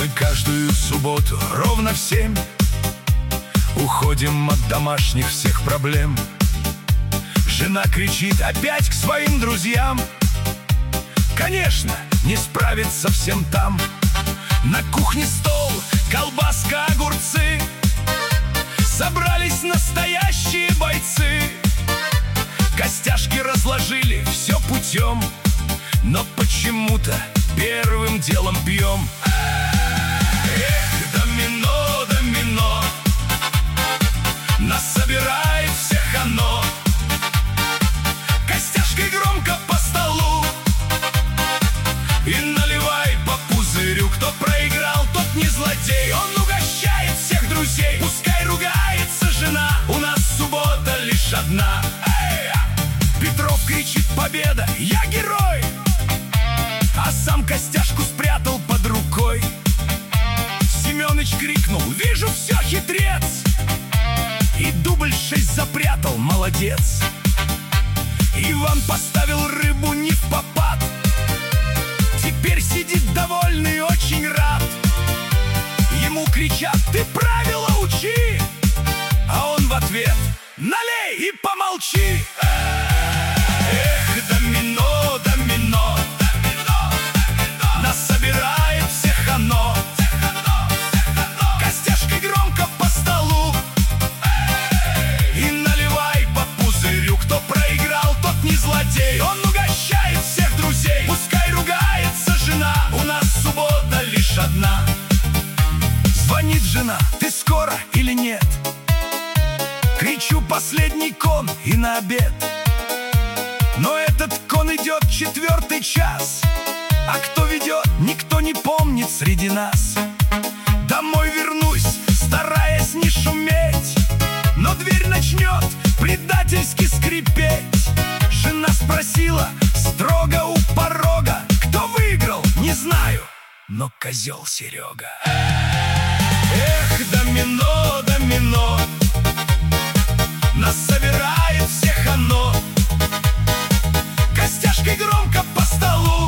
Мы каждую субботу ровно в 7 уходим от домашних всех проблем. Жена кричит опять к своим друзьям. Конечно, не справится всем там. На кухне стол, колбаска, огурцы. Собрались настоящие бойцы. Костяшки разложили все путем, но почему-то первым делом пьем. Эх, домино, домино, нас собирает всех оно. Костяшкой громко по столу и наливай по пузырю. Кто проиграл, тот не злодей. Он угощает всех друзей. Пускай ругается жена, у нас суббота лишь одна. Петров кричит: победа, я герой! А сам костяшку спрятал под рукой. Семёныч крикнул: вижу, все, хитрец! И дубль 6 запрятал, молодец. Иван поставил рыбу не впопад. Теперь сидит довольный, очень рад. Ему кричат: ты правила учи! А он в ответ: налей и помолчи! Эх, домино, домино, нас собирает всех оно. Костяшкой громко по столу и наливай по пузырю. Кто проиграл, тот не злодей. Он угощает всех друзей. Пускай ругается жена, у нас суббота лишь одна. Звонит жена: ты скоро или нет? Кричу: последний кон и на обед. Но этот кон идет 4-й час. А кто ведет, никто не помнит среди нас. Домой вернусь, стараясь не шуметь, но дверь начнет предательски скрипеть. Жена спросила строго у порога: кто выиграл, не знаю, но козел Серега. Эх, домино, домино, нас собирает всех оно. Костяшкой громко по столу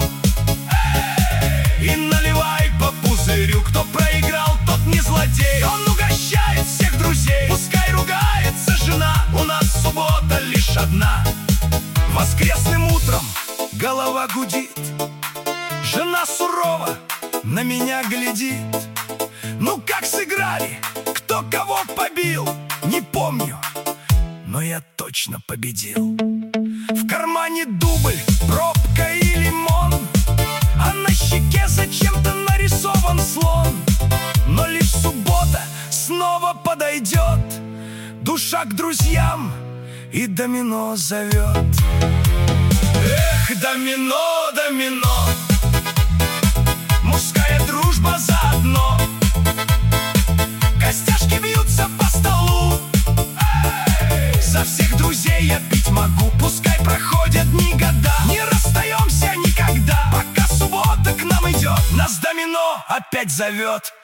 и наливай по пузырю. Кто проиграл, тот не злодей. Он угощает всех друзей. Пускай ругается жена, у нас суббота лишь одна. Воскресным утром голова гудит. Жена сурово на меня глядит. Ну как сыграли, кто кого побил, не помню, но я точно победил. В кармане дубль, пробка и лимон, а на щеке зачем-то нарисован слон. Но лишь суббота снова подойдет, душа к друзьям и домино зовет. Эх, домино, домино, мужская дружба заодно. Костяшки бьются по столу. За всех друзей я пить могу. Пускай проходят дни, года, не расстаемся никогда. Пока суббота к нам идет, нас домино опять зовет.